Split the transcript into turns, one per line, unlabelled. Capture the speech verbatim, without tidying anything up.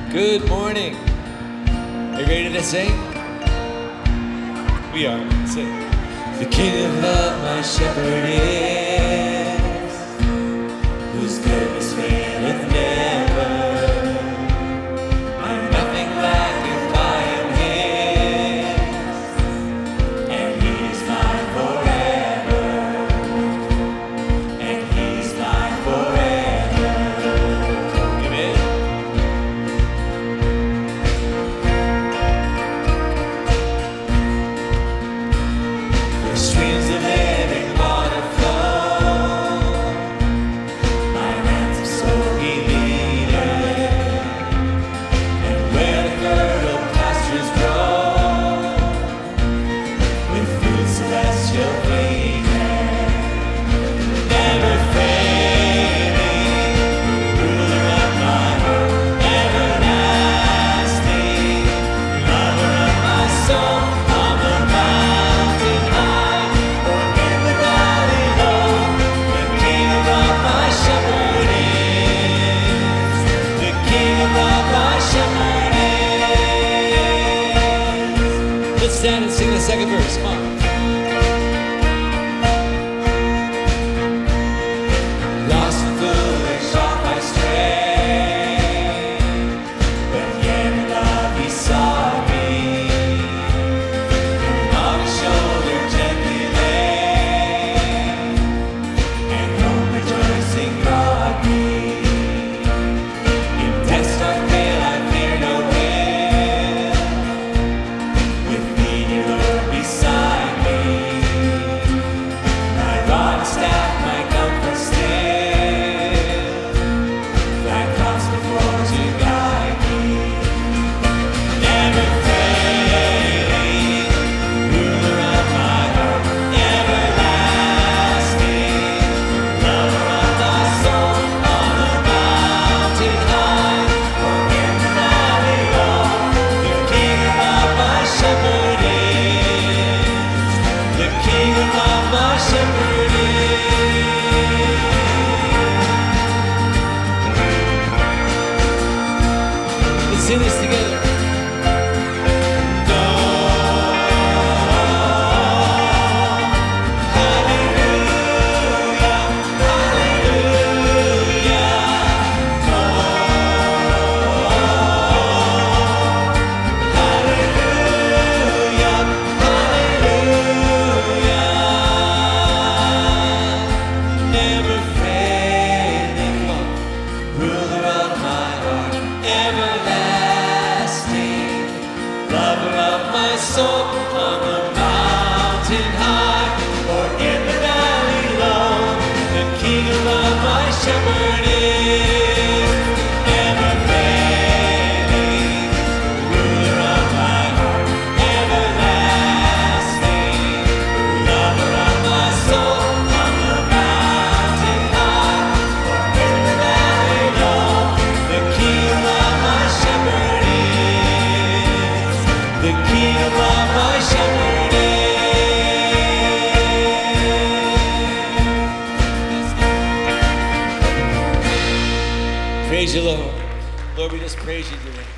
Good morning. Are you ready to sing? We are. Sing. The King of love, my shepherd is, whose goodness faileth never. I'm nothing lack if I am his, and he is mine forever, and he's mine forever. Amen. The streams of living water flow, my ransom soul he leadeth, and where the fertile pastures grow, with food celestial feeding, never failing, ruler of my heart, everlasting, lover of my soul, on the mountain high, or in the valley low, the King above my shepherd is, the King above my shepherd is. Let's stand and sing the second verse. Come on. Lost and foolish off I strayed, but yet in love he sought me, and on his shoulder gently laid, and home rejoicing brought me. In death's dark veil I fear no ill, with thee, dear Lord, beside me, thy rod and staff my comfort still, thy cross before to guide me, never failing, ruler of my heart, everlasting, lover of my soul, on the mountain high, or in the valley low, the King above my shepherd is, the King above my shepherd is. Let's sing this together. No. Hallelujah, hallelujah. No. Hallelujah, hallelujah. Never failing one, ruler of my heart, everlasting, lover of my soul, on the mountain high, or in the valley low, the King above my shepherd is, never failing, ruler of my heart, everlasting, lover of my soul, on the mountain high, or in the valley low, the King above my shepherd is, the King above my shepherd is. Praise you, Lord. Lord, we just praise you today.